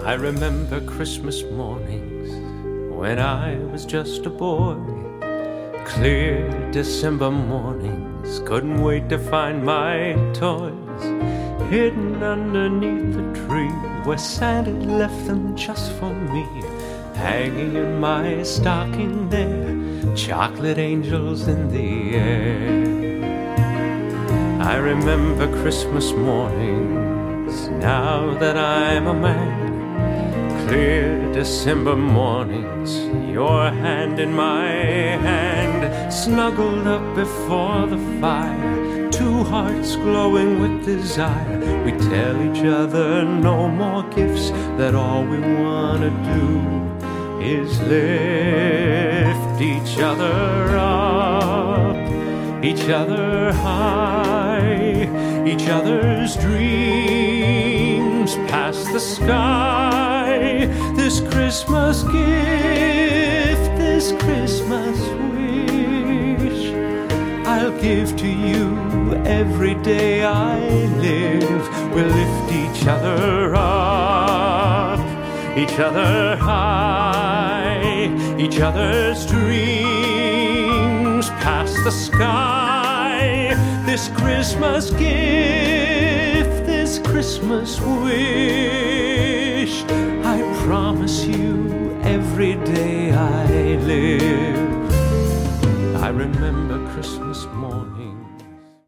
I remember Christmas mornings when I was just a boy. Clear December mornings, couldn't wait to find my toys hidden underneath the tree where Santa left them just for me. Hanging in my stocking there, chocolate angels in the air. I remember Christmas mornings now that I'm a man. Clear December mornings, your hand in my hand, snuggled up before the fire, two hearts glowing with desire. We tell each other no more gifts, that all we want to do is lift each other up, each other high, each other's dreams past the sky. This Christmas gift, this Christmas wish, I'll give to you every day I live. We'll lift each other up, each other high, each other's dreams past the sky. This Christmas gift, this Christmas wish, I promise you every day I live. I remember Christmas morning